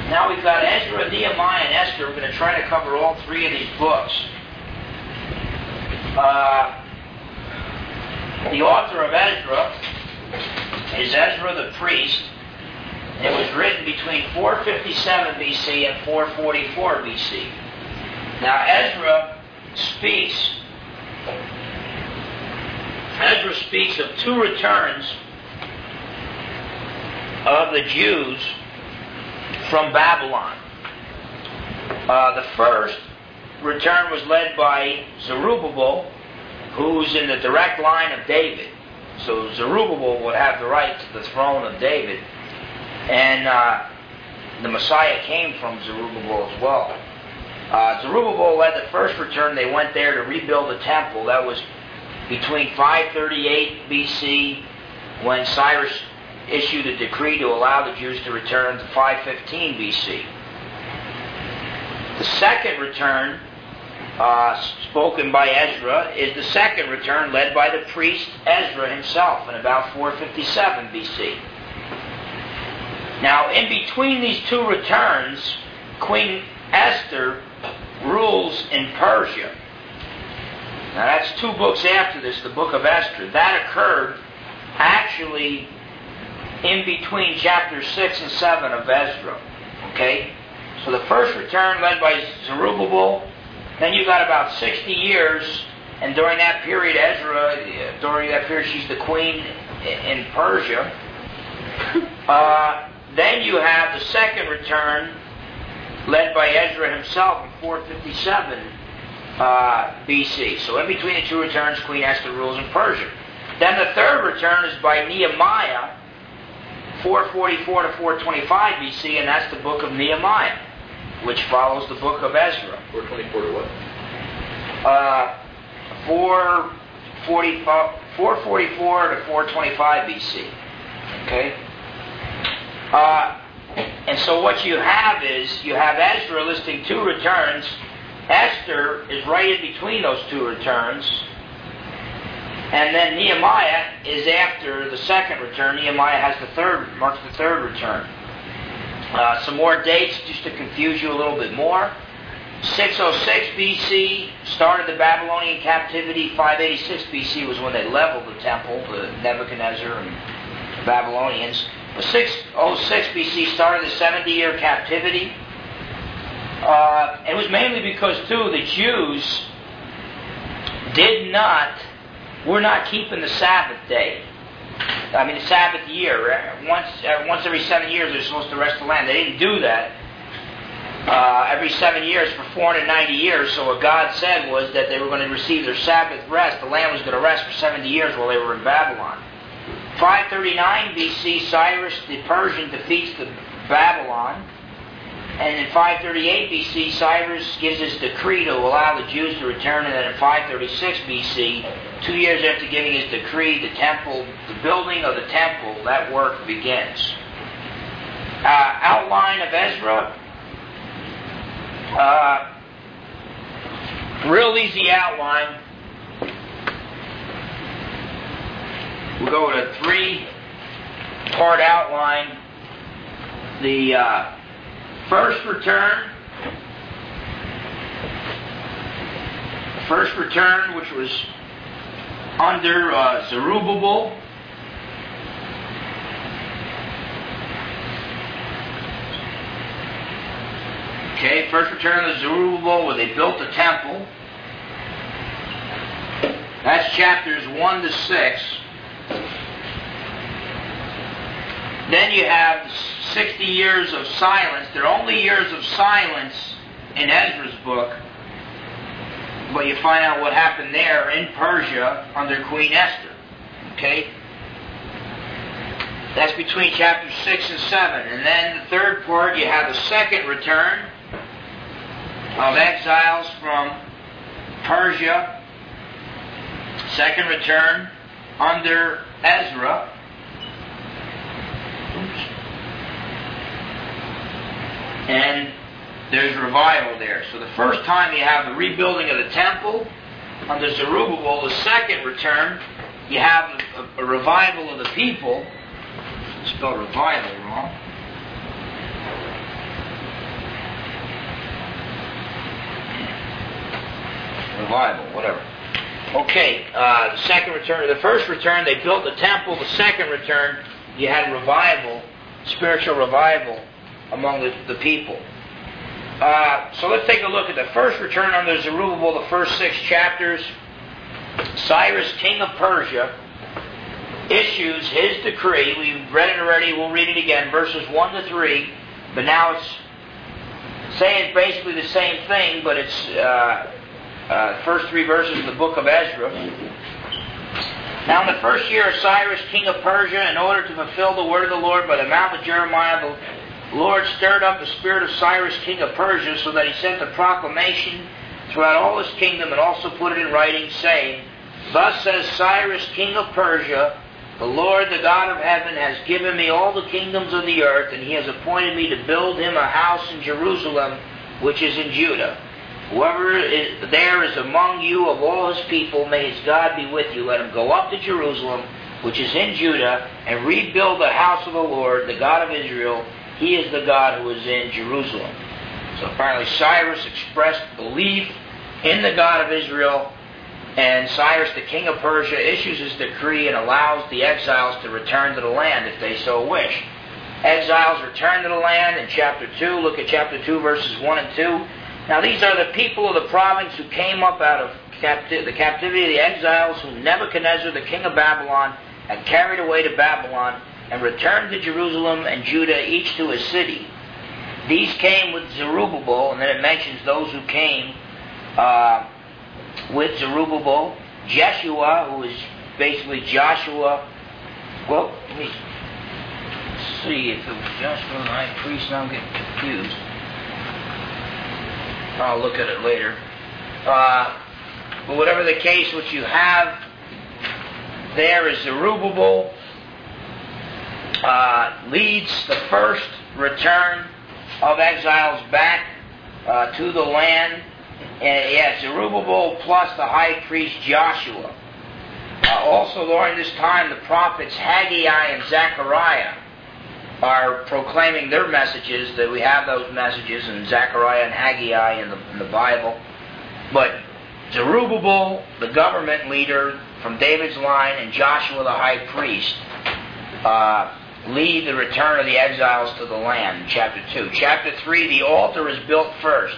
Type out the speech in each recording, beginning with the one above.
Now we've got Ezra, Nehemiah, and Esther. We're going to try to cover all three of these books. The author of Ezra is Ezra the priest. It was written between 457 BC and 444 BC. Now Ezra speaks of two returns of the Jews from Babylon. The first return was led by Zerubbabel, who's in the direct line of David. So Zerubbabel would have the right to the throne of David. And the Messiah came from Zerubbabel as well. Zerubbabel led the first return. They went there to rebuild the temple. That was between 538 BC, when Cyrus issued a decree to allow the Jews to return, to 515 BC. The second return, spoken by Ezra, is the second return led by the priest Ezra himself in about 457 BC. Now, in between these two returns, Queen Esther rules in Persia. Now, that's two books after this, the book of Esther. That occurred actually in between chapters 6 and 7 of Ezra. Okay? So the first return led by Zerubbabel. Then you got about 60 years, and during that period, she's the queen in Persia. Then you have the second return led by Ezra himself in 457 BC. So in between the two returns, Queen Esther rules in Persia. Then the third return is by Nehemiah, 444 to 425 BC, and that's the book of Nehemiah, which follows the book of Ezra. 424 to what? 444 to 425 BC. Okay? And so what you have is, you have Ezra listing two returns. Esther is right in between those two returns. And then Nehemiah is after the second return. Nehemiah has marks the third return. Some more dates, just to confuse you a little bit more. 606 BC started the Babylonian captivity. 586 BC was when they leveled the temple, the Nebuchadnezzar and the Babylonians. 606 BC started the 70-year captivity. It was mainly because, too, the Jews were not keeping the Sabbath day. The Sabbath year. Once every 7 years, they're supposed to rest the land. They didn't do that every 7 years for 490 years. So what God said was that they were going to receive their Sabbath rest. The land was going to rest for 70 years while they were in Babylon. 539 BC, Cyrus the Persian defeats the Babylon. And in 538 BC, Cyrus gives his decree to allow the Jews to return. And then in 536 BC, 2 years after giving his decree, the building of the temple, that work begins. Outline of Ezra. Real easy outline. We'll go with a 3-part outline. The first return, which was under Zerubbabel. Okay, first return of Zerubbabel, where they built the temple. That's chapters 1 to 6. Then you have 60 years of silence. There are only years of silence in Ezra's book, but you find out what happened there in Persia under Queen Esther. Okay? That's between chapters 6 and 7. And then the third part, you have the second return of exiles from Persia. Second return under Ezra. And there's revival there. So the first time you have the rebuilding of the temple under Zerubbabel. The second return, you have a revival of the people. I spelled revival wrong. revival, whatever. Okay, the second return. The first return, they built the temple. The second return, you had revival, spiritual revival among the people. So let's take a look at the first return under Zerubbabel, the first 6 chapters. Cyrus, king of Persia, issues his decree. We've read it already. We'll read it again. Verses 1 to 3. But now it's saying basically the same thing, but it's first 3 verses of the book of Ezra. Now in the first year of Cyrus, king of Persia, in order to fulfill the word of the Lord by the mouth of Jeremiah, the Lord stirred up the spirit of Cyrus, king of Persia, so that he sent a proclamation throughout all his kingdom and also put it in writing, saying, Thus says Cyrus, king of Persia, the Lord, the God of heaven, has given me all the kingdoms of the earth, and he has appointed me to build him a house in Jerusalem, which is in Judah. Whoever there is among you of all his people, may his God be with you. Let him go up to Jerusalem, which is in Judah, and rebuild the house of the Lord, the God of Israel. He is the God who is in Jerusalem. So apparently Cyrus expressed belief in the God of Israel, and Cyrus, the king of Persia, issues his decree and allows the exiles to return to the land if they so wish. Exiles return to the land in chapter 2. Look at chapter 2, verses 1 and 2. Now these are the people of the province who came up out of the captivity of the exiles, whom Nebuchadnezzar, the king of Babylon, had carried away to Babylon, and returned to Jerusalem and Judah, each to his city. These came with Zerubbabel, and then it mentions those who came with Zerubbabel. Jeshua, who is basically Joshua. Well, let me see if it was Joshua the high priest. Now I'm getting confused. I'll look at it later. But whatever the case, what you have there is Zerubbabel leads the first return of exiles back to the land. And Zerubbabel plus the high priest Joshua. Also during this time, the prophets Haggai and Zechariah are proclaiming their messages. That we have those messages in Zechariah and Haggai in the Bible. But Zerubbabel, the government leader from David's line, and Joshua the high priest lead the return of the exiles to the land in chapter 2. Chapter 3, the altar is built first.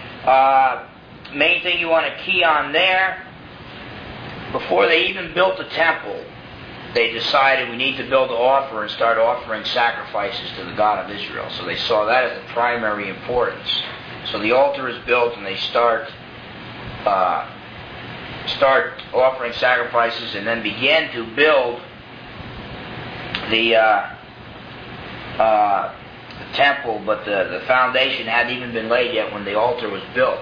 Main thing you want to key on there, before they even built the temple, they decided we need to build an altar and start offering sacrifices to the God of Israel. So they saw that as the primary importance. So the altar is built, and they start offering sacrifices, and then begin to build the temple, but the foundation hadn't even been laid yet when the altar was built.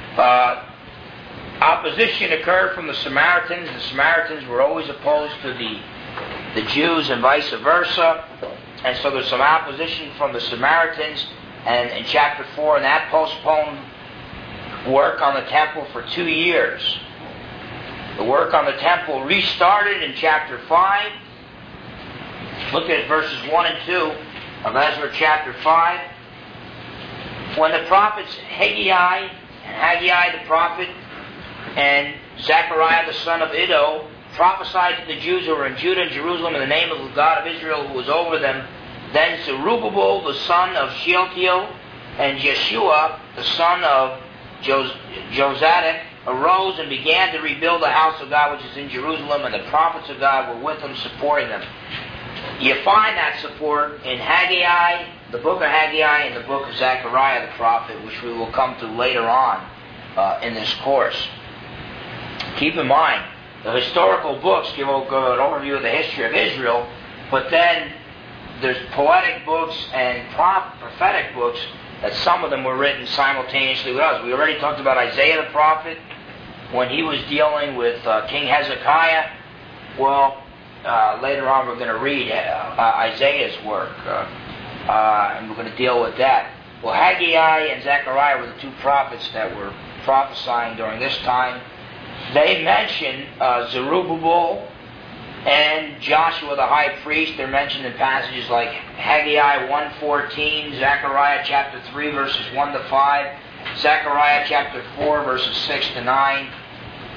Opposition occurred from the Samaritans. The Samaritans were always opposed to the Jews and vice versa. And so there's some opposition from the Samaritans. And in chapter 4, and that postponed work on the temple for 2 years. The work on the temple restarted in chapter 5. Look at verses 1 and 2 of Ezra chapter 5. When the prophets Haggai the prophet and Zechariah the son of Iddo prophesied to the Jews who were in Judah and Jerusalem in the name of the God of Israel who was over them, then Zerubbabel the son of Shealtiel and Jeshua the son of Jozadak arose and began to rebuild the house of God which is in Jerusalem, and the prophets of God were with them, supporting them. You find that support in Haggai, the book of Haggai, and the book of Zechariah the prophet, which we will come to later on in this course. Keep in mind, the historical books give an overview of the history of Israel, but then there's poetic books and prophetic books that some of them were written simultaneously with us. We already talked about Isaiah the prophet when he was dealing with King Hezekiah. Well, later on we're going to read Isaiah's work, and we're going to deal with that. Well, Haggai and Zechariah were the two prophets that were prophesying during this time. They mention Zerubbabel and Joshua the high priest. They're mentioned in passages like Haggai 1:14, Zechariah chapter 3 verses 1 to 5, Zechariah chapter 4 verses 6 to 9,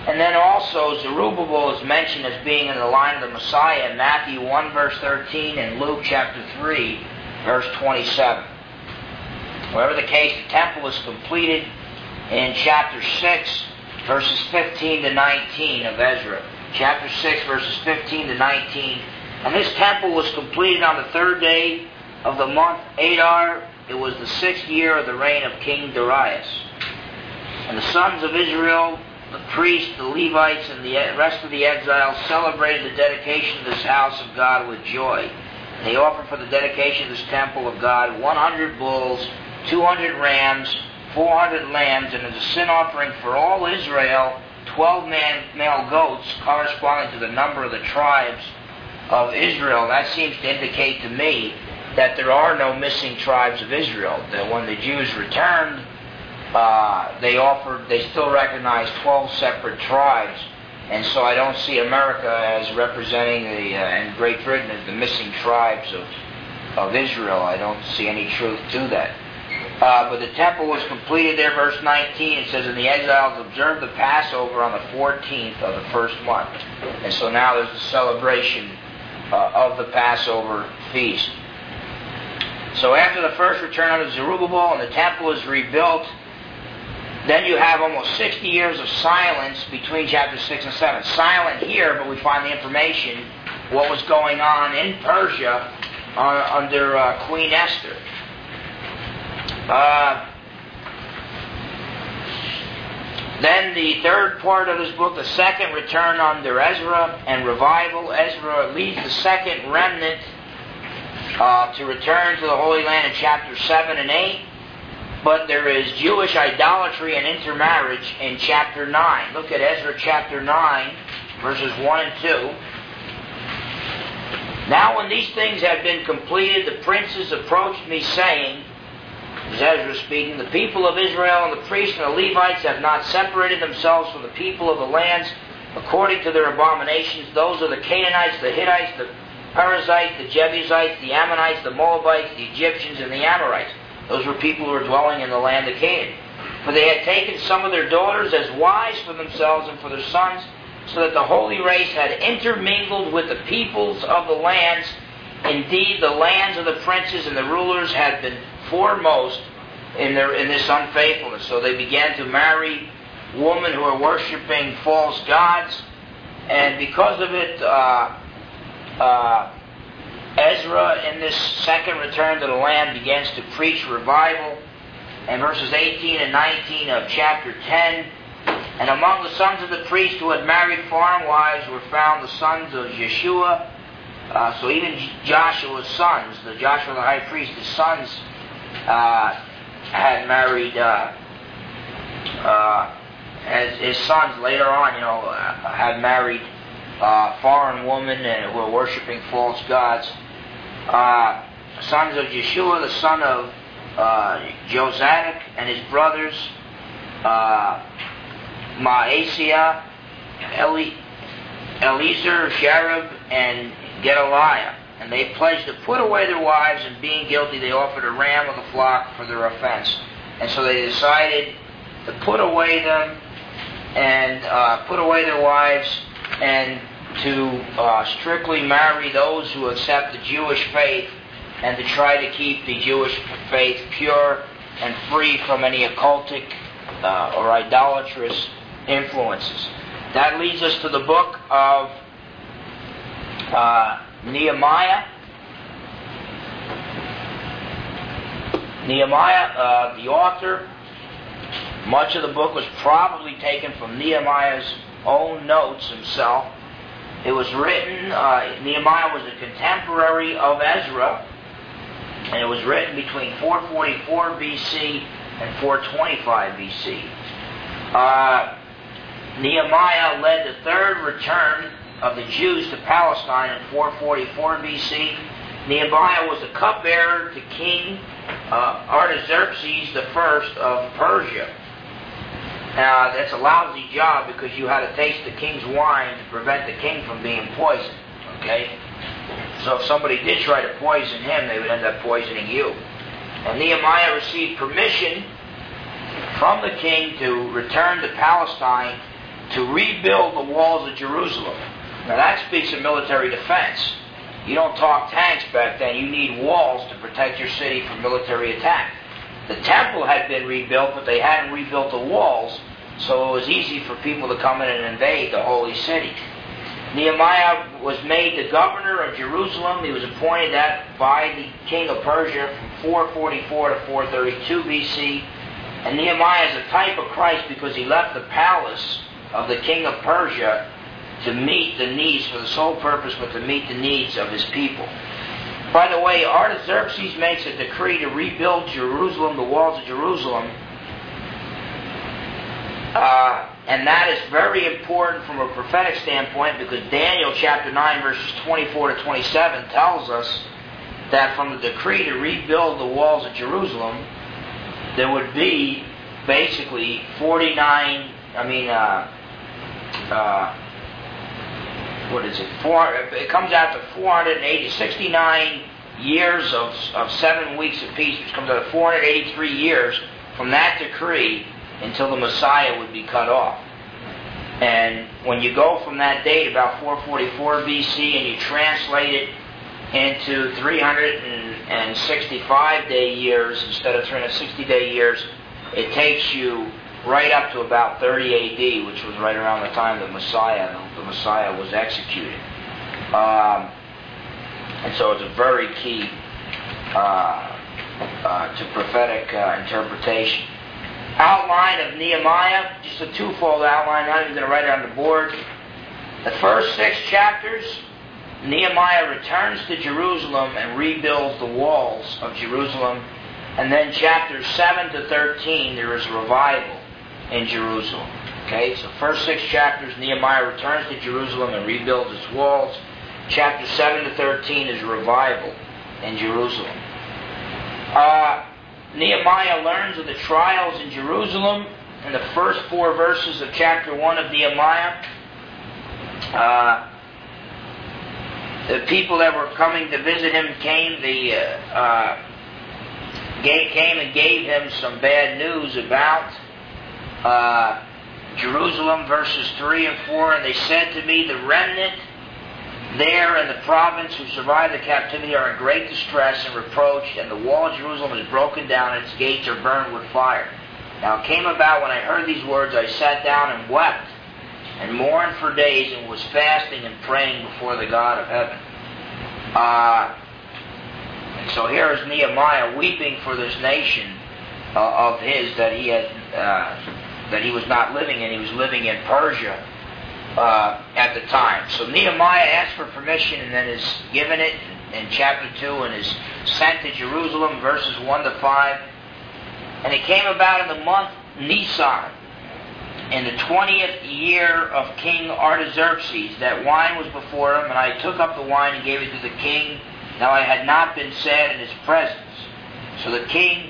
And then also Zerubbabel is mentioned as being in the line of the Messiah in Matthew 1 verse 13 and Luke chapter 3 verse 27. Whatever the case, the temple is completed in chapter 6 verses 15 to 19 of Ezra. Chapter 6 verses 15 to 19. And this temple was completed on the 3rd day of the month Adar. It was the 6th year of the reign of King Darius. And the sons of Israel, the priests, the Levites, and the rest of the exiles celebrated the dedication of this house of God with joy. And they offered for the dedication of this temple of God 100 bulls, 200 rams, 400 lambs, and as a sin offering for all Israel, 12 male goats corresponding to the number of the tribes of Israel. That seems to indicate to me that there are no missing tribes of Israel. That when the Jews returned, they still recognized 12 separate tribes. And so I don't see America as representing and Great Britain as the missing tribes of Israel. I don't see any truth to that. But the temple was completed there, verse 19. It says, and the exiles observed the Passover on the 14th of the first month. And so now there's a celebration of the Passover feast. So after the first return of Zerubbabel and the temple is rebuilt, then you have almost 60 years of silence between chapters 6 and 7. Silent here, but we find the information, what was going on in Persia under Queen Esther. Then the third part of this book, the second return under Ezra and revival. Ezra leads the second remnant to return to the Holy Land in chapter 7 and 8. But there is Jewish idolatry and intermarriage in chapter 9. Look at Ezra chapter 9, verses 1 and 2. Now when these things had been completed, the princes approached me, saying, this is Ezra speaking, the people of Israel and the priests and the Levites have not separated themselves from the people of the lands according to their abominations. Those are the Canaanites, the Hittites, the Perizzites, the Jebusites, the Ammonites, the Moabites, the Egyptians, and the Amorites. Those were people who were dwelling in the land of Canaan. For they had taken some of their daughters as wives for themselves and for their sons, so that the holy race had intermingled with the peoples of the lands. Indeed, the lands of the princes and the rulers had been foremost in this unfaithfulness. So they began to marry women who are worshiping false gods. And because of it, Ezra, in this second return to the land, begins to preach revival. And verses 18 and 19 of chapter 10, and among the sons of the priests who had married foreign wives were found the sons of Yeshua. So even Joshua's sons, Joshua the high priest, his sons had married, as his sons later on, had married foreign women who were worshiping false gods. Sons of Yeshua, the son of Jozadak, and his brothers, Maaseiah, Eliezer, Sharib, and Gedaliah. And they pledged to put away their wives, and being guilty, they offered a ram of the flock for their offense. And so they decided to put away them, and put away their wives, and to strictly marry those who accept the Jewish faith, and to try to keep the Jewish faith pure and free from any occultic or idolatrous influences. That leads us to the book of Nehemiah. Nehemiah, the author, much of the book was probably taken from Nehemiah's own notes himself. It was written, Nehemiah was a contemporary of Ezra, and it was written between 444 BC and 425 BC. Nehemiah led the third return of the Jews to Palestine in 444 BC. Nehemiah was the cupbearer to King Artaxerxes I of Persia. Now, that's a lousy job because you had to taste the king's wine to prevent the king from being poisoned. Okay? So if somebody did try to poison him, they would end up poisoning you. And Nehemiah received permission from the king to return to Palestine to rebuild the walls of Jerusalem. Now that speaks of military defense. You don't talk tanks back then. You need walls to protect your city from military attack. The temple had been rebuilt, but they hadn't rebuilt the walls, so it was easy for people to come in and invade the holy city. Nehemiah was made the governor of Jerusalem. He was appointed that by the king of Persia from 444 to 432 BC. And Nehemiah is a type of Christ because he left the palace of the king of Persia to meet the needs, for the sole purpose, but to meet the needs of his people. By the way, Artaxerxes makes a decree to rebuild Jerusalem, the walls of Jerusalem. And that is very important from a prophetic standpoint, because Daniel chapter 9 verses 24 to 27 tells us that from the decree to rebuild the walls of Jerusalem, there would be basically it comes out to 69 years of 7 weeks of peace, which comes out to 483 years from that decree until the Messiah would be cut off. And when you go from that date, about 444 BC, and you translate it into 365-day years instead of 360-day years, it takes you right up to about 30 AD, which was right around the time the Messiah was executed. And so it's a very key to prophetic interpretation. Outline of Nehemiah, just a twofold outline. I'm not even going to write it on the board. The first 6 chapters, Nehemiah returns to Jerusalem and rebuilds the walls of Jerusalem. And then chapters 7 to 13, there is revival in Jerusalem. Okay, so first 6 chapters, Nehemiah returns to Jerusalem and rebuilds its walls. Chapter 7 to 13 is revival in Jerusalem. Nehemiah learns of the trials in Jerusalem in the first 4 verses of chapter 1 of Nehemiah. The people that were coming to visit him came and gave him some bad news about Jerusalem, verses 3 and 4. And they said to me, the remnant there in the province who survived the captivity are in great distress and reproach, and the wall of Jerusalem is broken down, and its gates are burned with fire. Now it came about when I heard these words, I sat down and wept, and mourned for days, and was fasting and praying before the God of heaven. And so here is Nehemiah weeping for this nation of his that he had that he was not living in. He was living in Persia at the time. So Nehemiah asks for permission and then is given it in chapter 2 and is sent to Jerusalem, verses 1 to 5. And it came about in the month Nisan, in the 20th year of King Artaxerxes, that wine was before him, and I took up the wine and gave it to the king. Now I had not been sad in his presence. So the king,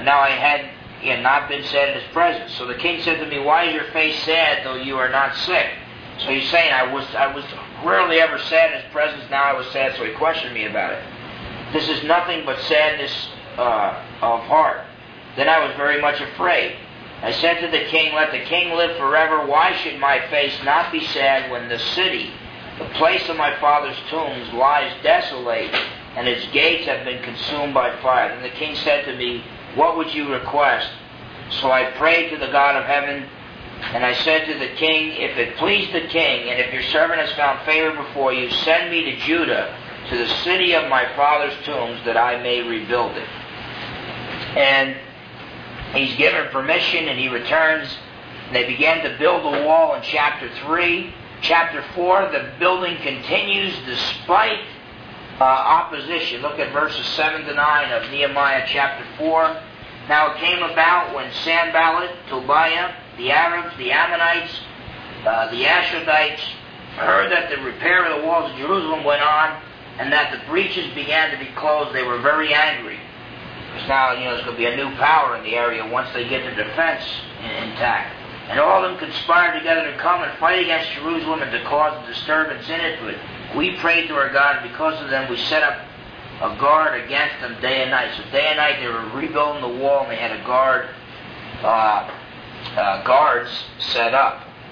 he had not been sad in his presence. So the king said to me, why is your face sad, though you are not sick? So he's saying, I was rarely ever sad in his presence, now I was sad, so he questioned me about it. This is nothing but sadness of heart. Then I was very much afraid. I said to the king, let the king live forever. Why should my face not be sad when the city, the place of my father's tombs, lies desolate, and its gates have been consumed by fire? Then the king said to me, what would you request? So I prayed to the God of heaven, and I said to the king, if it please the king, and if your servant has found favor before you, send me to Judah, to the city of my father's tombs, that I may rebuild it. And he's given permission, and he returns, and they began to build the wall in chapter 3. Chapter 4, the building continues despite opposition. Look at verses 7 to 9 of Nehemiah chapter 4. Now it came about when Sanballat, Tobiah, the Arabs, the Ammonites, the Ashdodites heard that the repair of the walls of Jerusalem went on, and that the breaches began to be closed, they were very angry. Because now, there's going to be a new power in the area once they get the defense intact. And all of them conspired together to come and fight against Jerusalem and to cause a disturbance in it. But we prayed to our God, and because of them we set up a guard against them day and night. So day and night they were rebuilding the wall, and they had a guards set up.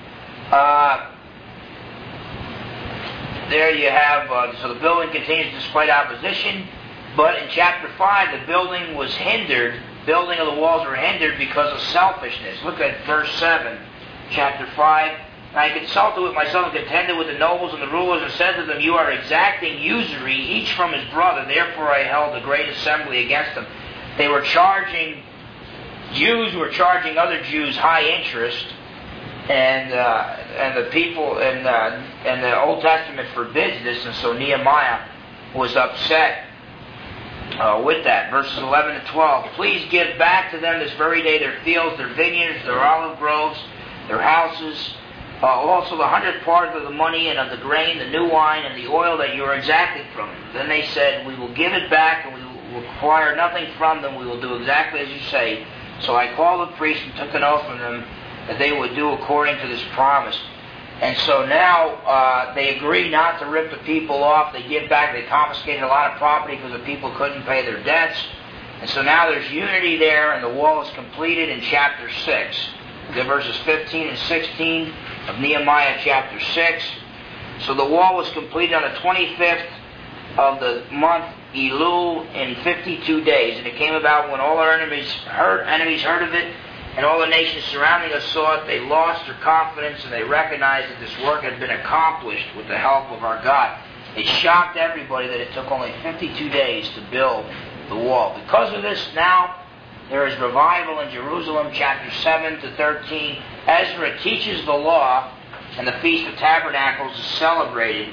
There you have, so the building continues despite opposition, but in chapter 5 the building was hindered, building of the walls were hindered because of selfishness. Look at verse 7, chapter 5. I consulted with myself and contended with the nobles and the rulers and said to them, you are exacting usury, each from his brother. Therefore I held a great assembly against them. They were charging, Jews were charging other Jews high interest, and the people and the Old Testament forbids this, and so Nehemiah was upset with that. Verses 11 and 12. Please give back to them this very day their fields, their vineyards, their olive groves, their houses, also the 100th part of the money and of the grain, the new wine, and the oil that you are exacting from them. Then they said, we will give it back, and we will require nothing from them. We will do exactly as you say. So I called the priests and took an oath from them that they would do according to this promise. And so now they agree not to rip the people off. They give back. They confiscated a lot of property because the people couldn't pay their debts. And so now there's unity there, and the wall is completed in chapter 6. Look at verses 15 and 16 of Nehemiah chapter 6. So the wall was completed on the 25th of the month Elul in 52 days. And it came about when all our enemies heard of it, and all the nations surrounding us saw it, they lost their confidence, and they recognized that this work had been accomplished with the help of our God. It shocked everybody that it took only 52 days to build the wall. Because of this, now there is revival in Jerusalem, chapter 7 to 13. Ezra teaches the law, and the Feast of Tabernacles is celebrated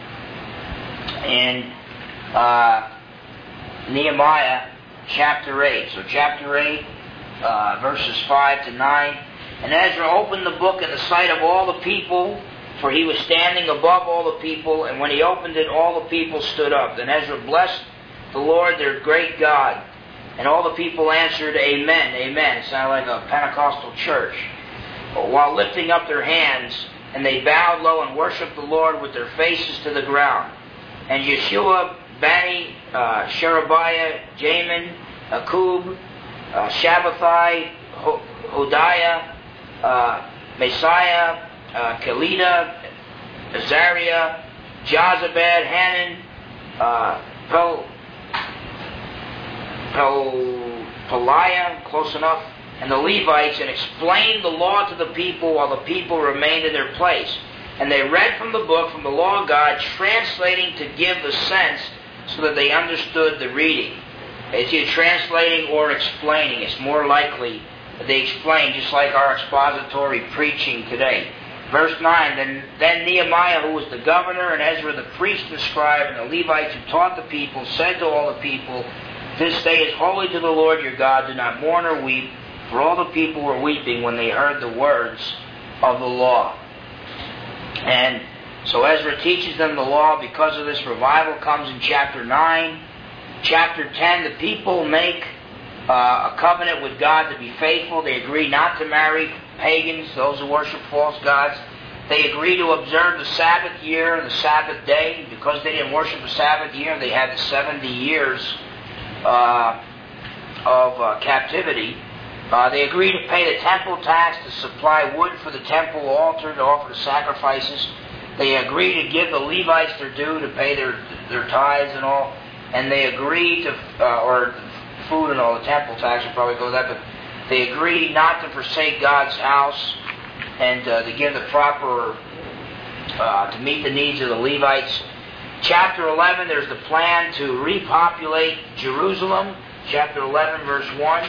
in Nehemiah chapter 8. So chapter 8, verses 5 to 9. And Ezra opened the book in the sight of all the people, for he was standing above all the people, and when he opened it, all the people stood up. Then Ezra blessed the Lord, their great God. And all the people answered, Amen, Amen. It sounded like a Pentecostal church. While lifting up their hands, and they bowed low and worshipped the Lord with their faces to the ground. And Yeshua, Bani, Sherebiah, Jamin, Akub, Shabbathai, Hodiah, Messiah, Kelida, Azariah, Jozabad, Hanan, Peliah, close enough, and the Levites, and explained the law to the people while the people remained in their place. And they read from the book, from the law of God, translating to give the sense so that they understood the reading. It's either translating or explaining. It's more likely that they explain, just like our expository preaching today. Verse 9, Then Nehemiah, who was the governor, and Ezra the priest and scribe, and the Levites who taught the people, said to all the people, This day is holy to the Lord your God. Do not mourn or weep. For all the people were weeping when they heard the words of the law. And so Ezra teaches them the law. Because of this, revival comes in chapter 9. Chapter 10, the people make a covenant with God to be faithful. They agree not to marry pagans, those who worship false gods. They agree to observe the Sabbath year and the Sabbath day. Because they didn't worship the Sabbath year, they had the 70 years of captivity. They agree to pay the temple tax, to supply wood for the temple altar, to offer the sacrifices. They agree to give the Levites their due, to pay their tithes and all. And they agree to, or food and all, the temple tax will probably go with that, but they agree not to forsake God's house and to give the proper, to meet the needs of the Levites. Chapter 11, there's the plan to repopulate Jerusalem. Chapter 11, verse 1.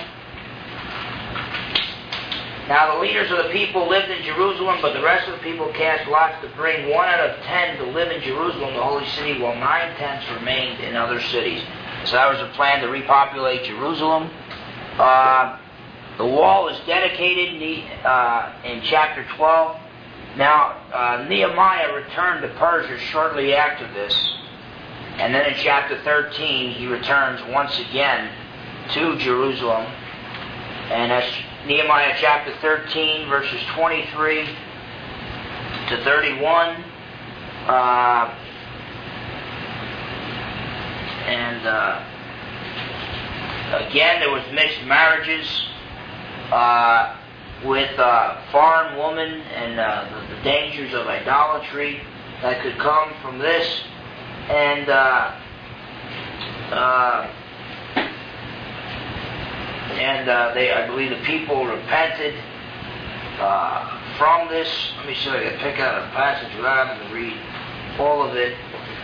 Now the leaders of the people lived in Jerusalem, but the rest of the people cast lots to bring 1 out of 10 to live in Jerusalem, the holy city, while 9/10 remained in other cities. So that was the plan to repopulate Jerusalem. The wall is dedicated in chapter 12. Now, Nehemiah returned to Persia shortly after this. And then in chapter 13, he returns once again to Jerusalem. And that's Nehemiah chapter 13, verses 23 to 31. Again, there was mixed marriages. with foreign women and the dangers of idolatry that could come from this. And I believe the people repented from this. Let me see if I can pick out a passage without having to read all of it.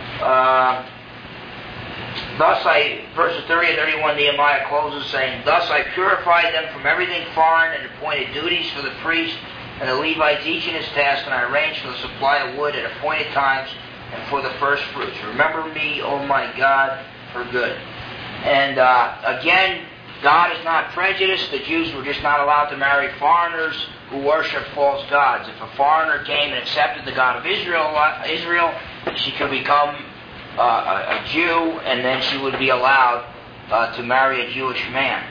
Verses 30 and 31, Nehemiah closes saying, "Thus I purified them from everything foreign and appointed duties for the priests and the Levites, each in his task, and I arranged for the supply of wood at appointed times and for the first fruits. Remember me, O my God, for good." And again, God is not prejudiced. The Jews were just not allowed to marry foreigners who worship false gods. If a foreigner came and accepted the God of Israel, she could become a Jew, and then she would be allowed to marry a Jewish man.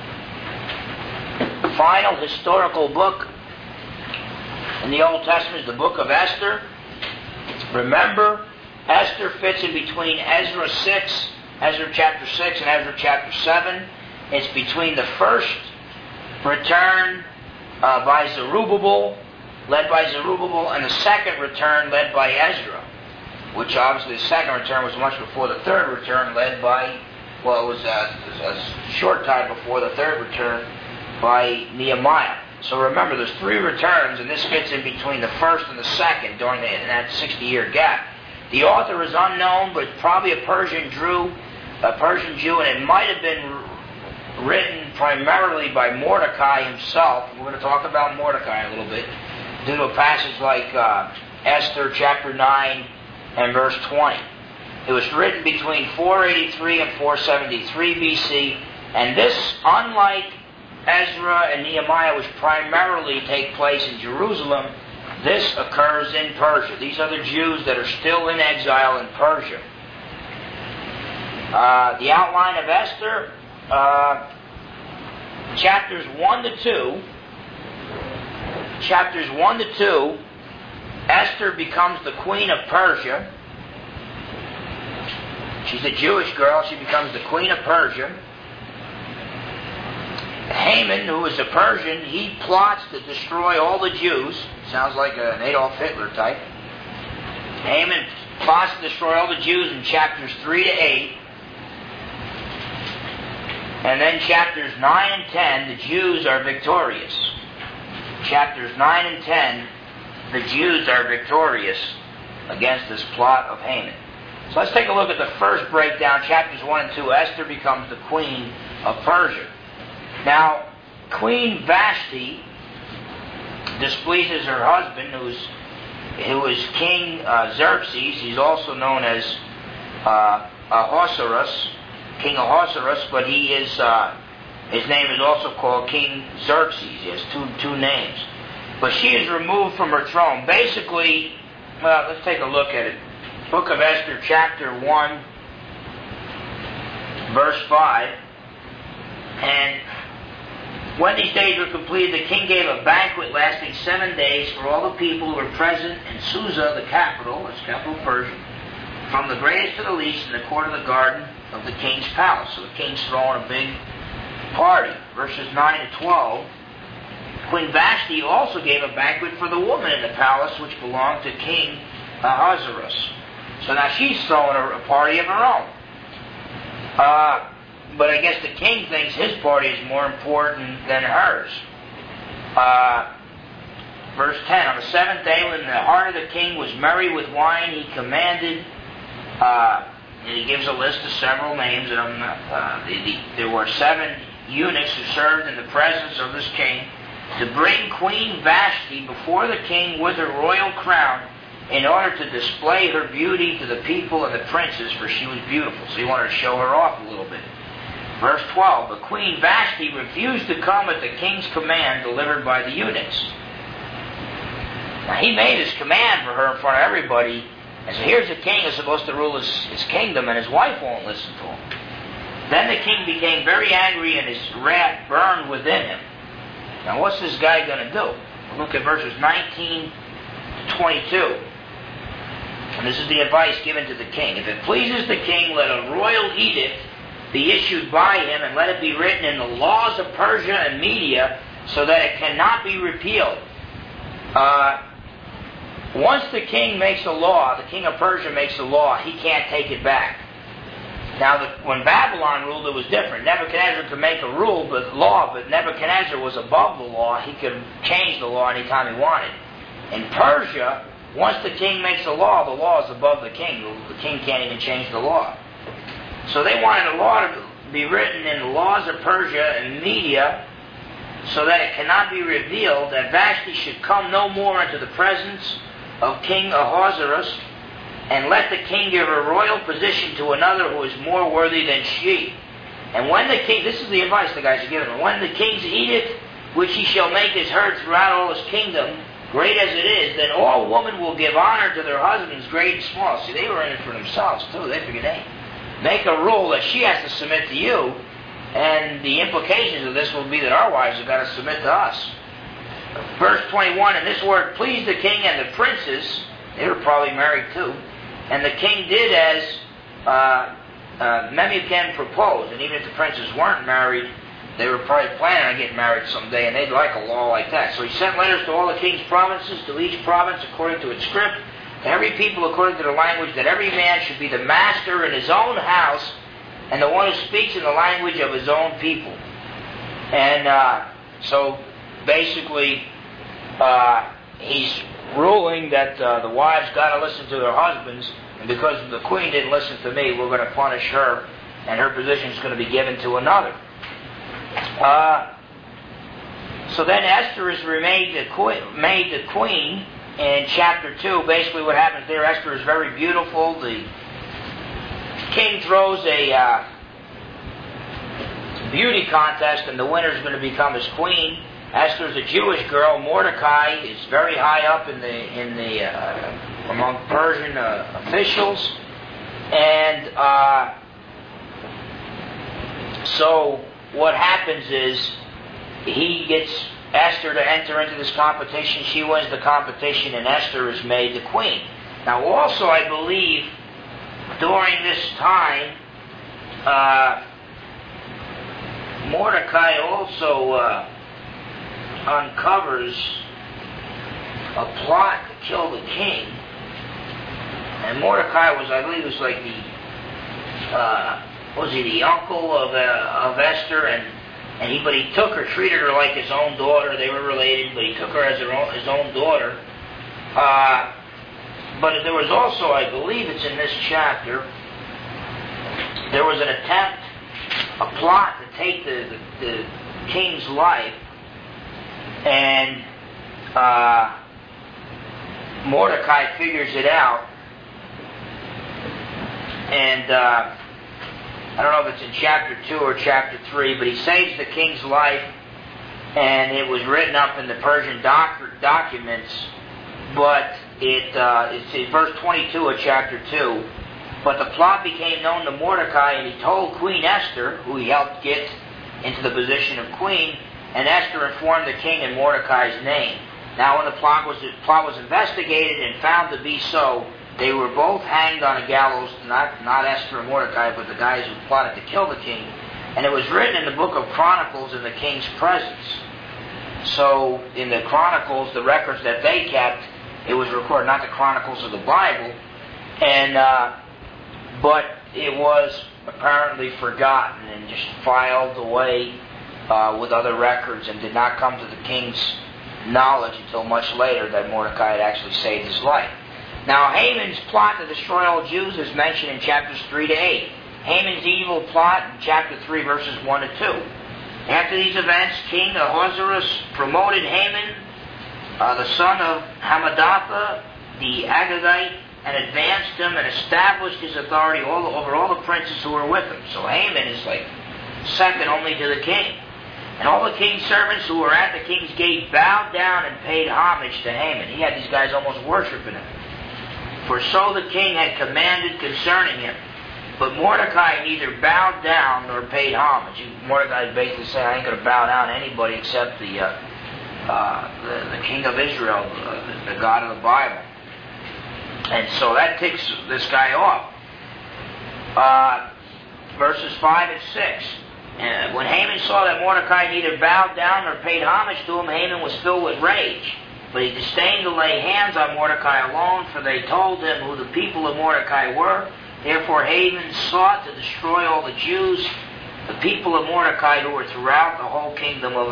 The final historical book in the Old Testament is the book of Esther. Remember, Esther fits in between Ezra chapter 6 and Ezra chapter 7. It's between the first return by Zerubbabel, led by Zerubbabel, and the second return led by Ezra, which obviously the second return was much before the third return led by, well, it was a short time before the third return by Nehemiah. So remember, there's three returns, and this fits in between the first and the second during that 60-year gap. The author is unknown, but probably a Persian Jew, and it might have been written primarily by Mordecai himself. We're going to talk about Mordecai a little bit, due to a passage like Esther chapter 9 and verse 20. It was written between 483 and 473 BC, and this, unlike Ezra and Nehemiah, which primarily take place in Jerusalem, this occurs in Persia. These are the Jews that are still in exile in Persia. The outline of Esther, chapters 1 to 2. Chapters 1 to 2, Esther becomes the queen of Persia. She's a Jewish girl. She becomes the queen of Persia. Haman, who is a Persian, he plots to destroy all the Jews. Sounds like an Adolf Hitler type. Haman plots to destroy all the Jews in chapters 3 to 8. And then chapters 9 and 10, the Jews are victorious. Chapters 9 and 10, the Jews are victorious against this plot of Haman. So let's take a look at the first breakdown, chapters 1 and 2. Esther becomes the queen of Persia. Now, Queen Vashti displeases her husband, who is King Xerxes. He's also known as Ahasuerus, King Ahasuerus, but he is his name is also called King Xerxes. He has two names. But she is removed from her throne. Basically, well, let's take a look at it. Book of Esther, chapter 1, verse 5. And when these days were completed, the king gave a banquet lasting 7 days for all the people who were present in Susa, the capital, that's capital of Persia, from the greatest to the least, in the court of the garden of the king's palace. So the king's throwing a big party. Verses 9 to 12. Queen Vashti also gave a banquet for the woman in the palace which belonged to King Ahasuerus. So now she's throwing a party of her own. But I guess the king thinks his party is more important than hers. Verse 10, on the seventh day, when the heart of the king was merry with wine, he commanded, and he gives a list of several names. There were 7 eunuchs who served in the presence of this king, to bring Queen Vashti before the king with her royal crown, in order to display her beauty to the people and the princes, for she was beautiful. So he wanted to show her off a little bit. Verse 12, but Queen Vashti refused to come at the king's command delivered by the eunuchs. Now he made his command for her in front of everybody, and so here's a king who's supposed to rule his kingdom, and his wife won't listen to him. Then the king became very angry, and his wrath burned within him. Now what's this guy going to do? Look at verses 19 to 22. And this is the advice given to the king. If it pleases the king, let a royal edict be issued by him, and let it be written in the laws of Persia and Media, so that it cannot be repealed. Once the king makes a law, the king of Persia makes a law, he can't take it back. Now, when Babylon ruled, it was different. Nebuchadnezzar could make a rule, but Nebuchadnezzar was above the law. He could change the law anytime he wanted. In Persia, once the king makes a law, the law is above the king. The king can't even change the law. So they wanted a law to be written in the laws of Persia and Media, so that it cannot be revealed that Vashti should come no more into the presence of King Ahasuerus, and let the king give a royal position to another who is more worthy than she. And when the king, this is the advice the guys are giving him, when the king's edict, which he shall make is heard throughout all his kingdom, great as it is, then all women will give honor to their husbands, great and small. See, they were in it for themselves too. They figured, hey, make a rule that she has to submit to you, and the implications of this will be that our wives have got to submit to us. Verse 21, and this word pleased the king and the princes. They were probably married too. And the king did as Memucan proposed. And even if the princes weren't married, they were probably planning on getting married someday, and they'd like a law like that. So he sent letters to all the king's provinces, to each province according to its script, to every people according to their language, that every man should be the master in his own house, and the one who speaks in the language of his own people. And so basically, he's ruling that the wives got to listen to their husbands, and because the queen didn't listen to me, we're going to punish her, and her position is going to be given to another. So then Esther is made the queen in chapter 2. Basically what happens there, Esther is very beautiful. The king throws a beauty contest, and the winner is going to become his queen. Esther is a Jewish girl. Mordecai is very high up in the among Persian officials, and so what happens is he gets Esther to enter into this competition. She wins the competition, and Esther is made the queen. Now, also, I believe during this time, Mordecai also uncovers a plot to kill the king. And Mordecai was, I believe, was like the the uncle of Esther, but he took her, treated her like his own daughter. They were related, but he took her as his own daughter. But there was also, I believe it's in this chapter, there was an attempt, a plot to take the king's life, and Mordecai figures it out, and I don't know if it's in chapter 2 or chapter 3, but he saves the king's life, and it was written up in the Persian documents, but it's in verse 22 of chapter 2. But the plot became known to Mordecai, and he told Queen Esther, who he helped get into the position of queen, and Esther informed the king in Mordecai's name. Now when the plot was investigated and found to be so, they were both hanged on a gallows, not Esther and Mordecai, but the guys who plotted to kill the king. And it was written in the book of Chronicles in the king's presence. So in the Chronicles, the records that they kept, it was recorded, not the Chronicles of the Bible, and but it was apparently forgotten and just filed away with other records, and did not come to the king's knowledge until much later that Mordecai had actually saved his life. Now Haman's plot to destroy all Jews is mentioned in chapters 3 to 8. Haman's evil plot in chapter 3 verses 1 to 2. After these events, King Ahasuerus promoted Haman, the son of Hammedatha, the Agagite, and advanced him and established his authority over all the princes who were with him. So Haman is like second only to the king. And all the king's servants who were at the king's gate bowed down and paid homage to Haman. He had these guys almost worshiping him. For so the king had commanded concerning him. But Mordecai neither bowed down nor paid homage. Mordecai basically said, I ain't going to bow down to anybody except the king of Israel, the God of the Bible. And so that ticks this guy off. Verses 5 and 6. When Haman saw that Mordecai neither bowed down nor paid homage to him, Haman was filled with rage. But he disdained to lay hands on Mordecai alone, for they told him who the people of Mordecai were. Therefore Haman sought to destroy all the Jews, the people of Mordecai who were throughout the whole kingdom of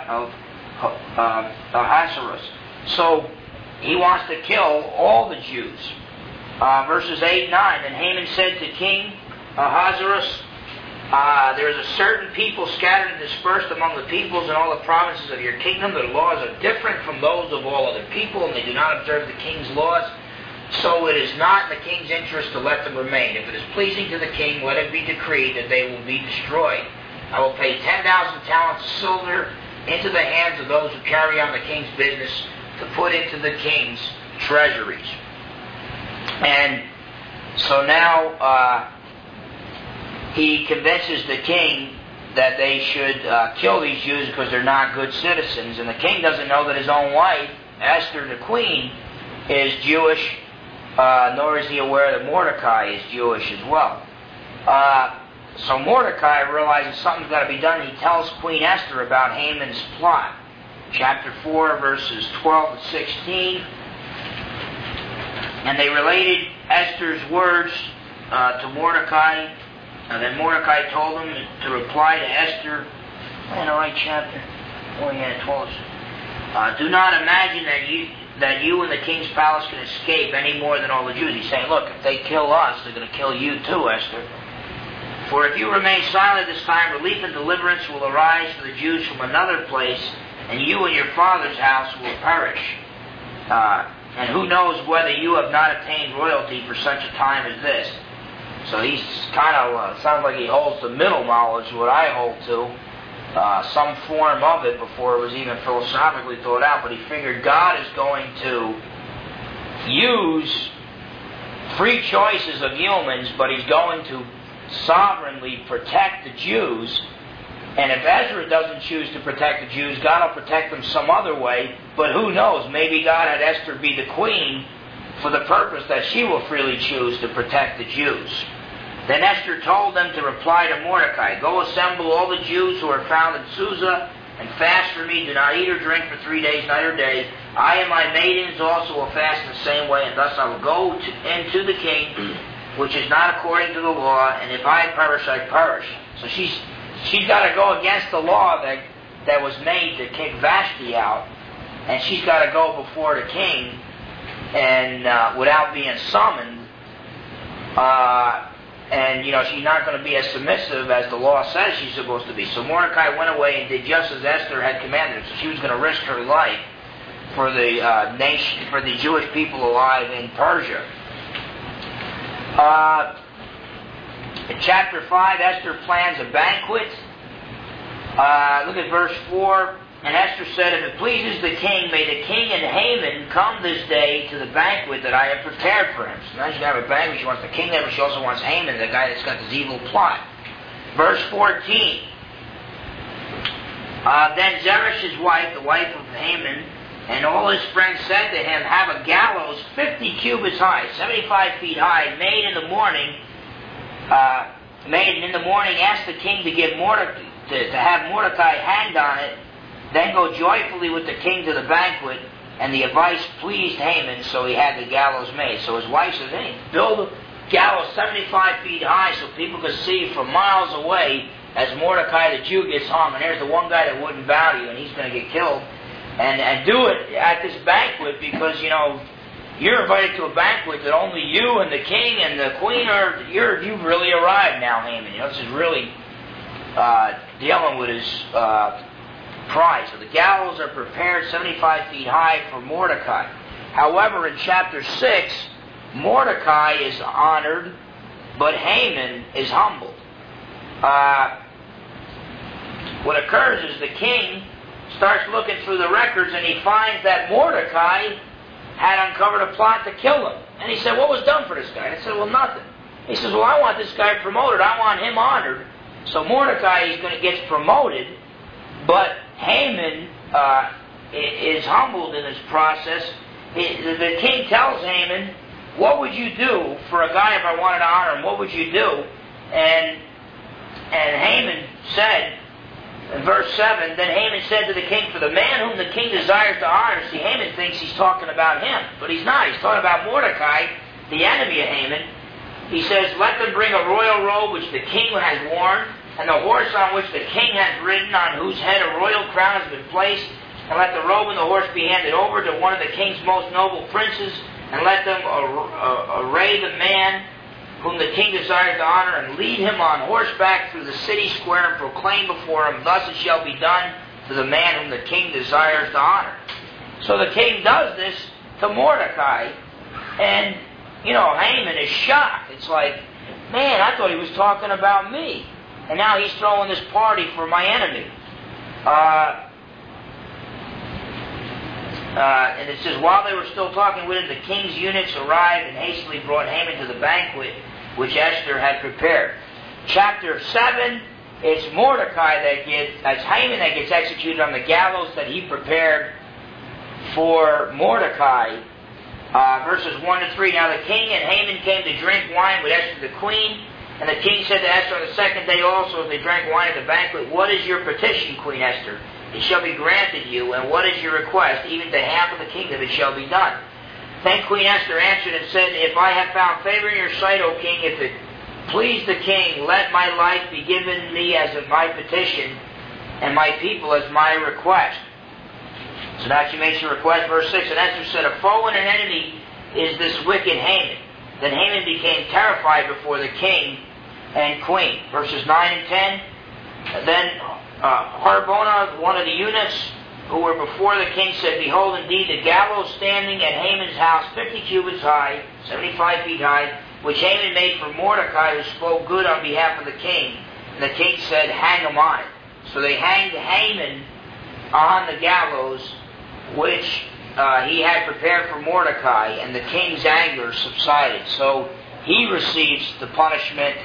Ahasuerus. So he wants to kill all the Jews. Verses 8 and 9. And Haman said to King Ahasuerus, there is a certain people scattered and dispersed among the peoples in all the provinces of your kingdom. Their laws are different from those of all other people, and they do not observe the king's laws. So it is not in the king's interest to let them remain. If it is pleasing to the king, let it be decreed that they will be destroyed. I will pay 10,000 talents of silver into the hands of those who carry on the king's business to put into the king's treasuries. And so now he convinces the king that they should kill these Jews because they're not good citizens. And the king doesn't know that his own wife, Esther the queen, is Jewish, nor is he aware that Mordecai is Jewish as well. So Mordecai realizes something's got to be done. He tells Queen Esther about Haman's plot. Chapter 4, verses 12 to 16. And they related Esther's words to Mordecai. And then Mordecai told him to reply to Esther. In the right chapter. Oh yeah, 12. Do not imagine that you and the king's palace can escape any more than all the Jews. He's saying, look, if they kill us, they're going to kill you too, Esther. For if you remain silent this time, relief and deliverance will arise for the Jews from another place, and you and your father's house will perish. And who knows whether you have not attained royalty for such a time as this. So he's kind of, sounds like he holds the middle knowledge, what I hold to, some form of it before it was even philosophically thought out, but he figured God is going to use free choices of humans, but he's going to sovereignly protect the Jews. And if Ezra doesn't choose to protect the Jews, God will protect them some other way. But who knows? Maybe God had Esther be the queen for the purpose that she will freely choose to protect the Jews. Then Esther told them to reply to Mordecai, go assemble all the Jews who are found in Susa and fast for me. Do not eat or drink for 3 days, night or day. I and my maidens also will fast in the same way, and thus I will go into the king, which is not according to the law, and if I perish, I perish. So she's got to go against the law that was made to kick Vashti out, and she's got to go before the king and without being summoned. And, she's not going to be as submissive as the law says she's supposed to be. So Mordecai went away and did just as Esther had commanded her. So she was going to risk her life for the nation, for the Jewish people alive in Persia. In chapter 5, Esther plans a banquet. Look at verse 4. And Esther said, if it pleases the king, may the king and Haman come this day to the banquet that I have prepared for him. So now she's going to have a banquet. She wants the king there, but she also wants Haman, the guy that's got this evil plot. Verse 14. Then Zeresh, his wife, the wife of Haman, and all his friends said to him, have a gallows 50 cubits high, 75 feet high, made in the morning. Ask the king to give to have Mordecai hanged on it. Then go joyfully with the king to the banquet, and the advice pleased Haman, so he had the gallows made. So his wife says, hey, build a gallows 75 feet high so people can see from miles away as Mordecai the Jew gets hung. And there's the one guy that wouldn't bow to you, and he's going to get killed. And do it at this banquet because, you're invited to a banquet that only you and the king and the queen you've really arrived now, Haman. This is really dealing with his pride. So the gallows are prepared 75 feet high for Mordecai. However, in chapter 6, Mordecai is honored, but Haman is humbled. What occurs is the king starts looking through the records and he finds that Mordecai had uncovered a plot to kill him. And he said, what was done for this guy? And I said, well, nothing. He says, well, I want this guy promoted. I want him honored. So Mordecai gets promoted, but Haman is humbled in this process. The king tells Haman, what would you do for a guy if I wanted to honor him? What would you do? And Haman said, in verse 7, then Haman said to the king, for the man whom the king desires to honor, see, Haman thinks he's talking about him, but he's not. He's talking about Mordecai, the enemy of Haman. He says, let them bring a royal robe which the king has worn, and the horse on which the king has ridden, on whose head a royal crown has been placed, and let the robe and the horse be handed over to one of the king's most noble princes, and let them array the man whom the king desires to honor, and lead him on horseback through the city square, and proclaim before him, thus it shall be done to the man whom the king desires to honor. So the king does this to Mordecai, and, Haman is shocked. It's like, man, I thought he was talking about me, and now he's throwing this party for my enemy. And it says, while they were still talking with him, the king's eunuchs arrived and hastily brought Haman to the banquet which Esther had prepared. Chapter 7, it's Mordecai it's Haman that gets executed on the gallows that he prepared for Mordecai. Verses 1 to 3. Now the king and Haman came to drink wine with Esther the queen, and the king said to Esther on the second day also, as they drank wine at the banquet, what is your petition, Queen Esther? It shall be granted you, and what is your request? Even to half of the kingdom it shall be done. Then Queen Esther answered and said, if I have found favor in your sight, O king, if it please the king, let my life be given me as of my petition, and my people as my request. So now she makes her request, verse 6, and Esther said, a foe and an enemy is this wicked Haman. Then Haman became terrified before the king and queen. Verses 9 and 10, then Harbona, one of the eunuchs who were before the king, said, behold, indeed, the gallows standing at Haman's house, 50 cubits high, 75 feet high, which Haman made for Mordecai, who spoke good on behalf of the king. And the king said, hang him on it. So they hanged Haman on the gallows, which he had prepared for Mordecai, and the king's anger subsided. So he receives the punishment,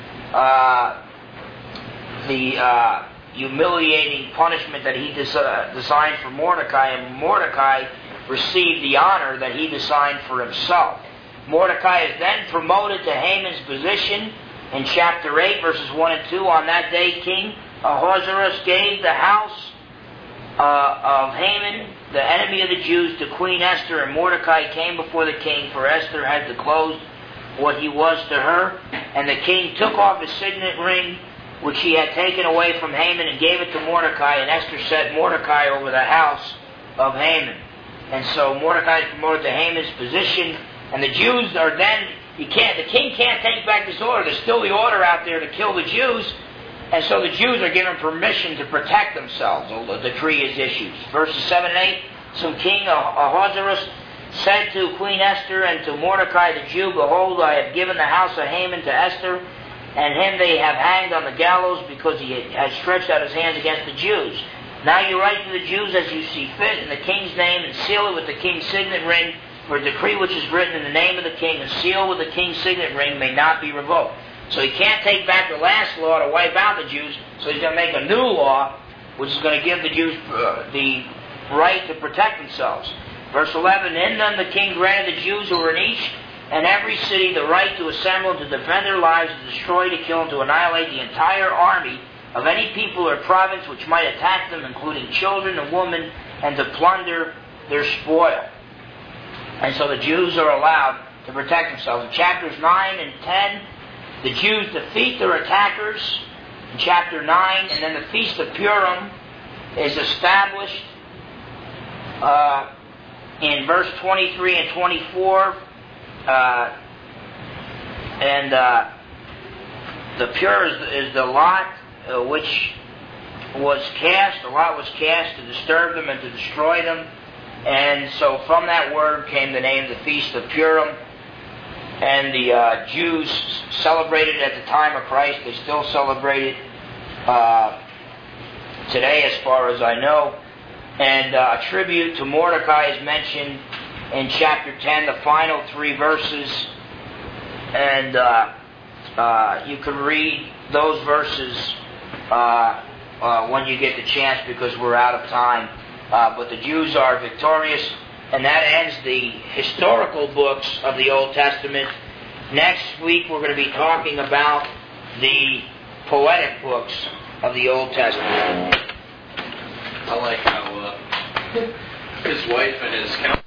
the humiliating punishment that he designed for Mordecai, and Mordecai received the honor that he designed for himself. Mordecai is then promoted to Haman's position in chapter 8, verses 1 and 2. On that day, King Ahasuerus gave the house of Haman, the enemy of the Jews, to Queen Esther, and Mordecai came before the king, for Esther had disclosed what he was to her. And the king took off his signet ring, which he had taken away from Haman, and gave it to Mordecai, and Esther set Mordecai over the house of Haman. And so Mordecai is promoted to Haman's position, and the Jews are then, the king can't take back this order. There's still the order out there to kill the Jews, and so the Jews are given permission to protect themselves. The decree is issued. Verses 7 and 8, so King Ahasuerus said to Queen Esther and to Mordecai the Jew, behold, I have given the house of Haman to Esther, and him they have hanged on the gallows, because he has stretched out his hands against the Jews. Now you write to the Jews as you see fit in the king's name, and seal it with the king's signet ring, for a decree which is written in the name of the king, and sealed with the king's signet ring, may not be revoked. So he can't take back the last law to wipe out the Jews, so he's going to make a new law, which is going to give the Jews the right to protect themselves. Verse 11, in them the king granted the Jews who were in each and every city the right to assemble and to defend their lives, to destroy, to kill, and to annihilate the entire army of any people or province which might attack them, including children and women, and to plunder their spoil. And so the Jews are allowed to protect themselves. In chapters 9 and 10, the Jews defeat their attackers in chapter 9, and then the Feast of Purim is established in verse 23 and 24. The pure is the lot which was cast. The lot was cast to disturb them and to destroy them. And so from that word came the name, the Feast of Purim. And the Jews celebrated at the time of Christ. They still celebrate it today, as far as I know. And a tribute to Mordecai is mentioned in chapter 10, the final 3 verses. And you can read those verses when you get the chance, because we're out of time. But the Jews are victorious. And that ends the historical books of the Old Testament. Next week we're going to be talking about the poetic books. of the Old Testament. I like how his wife and his counsel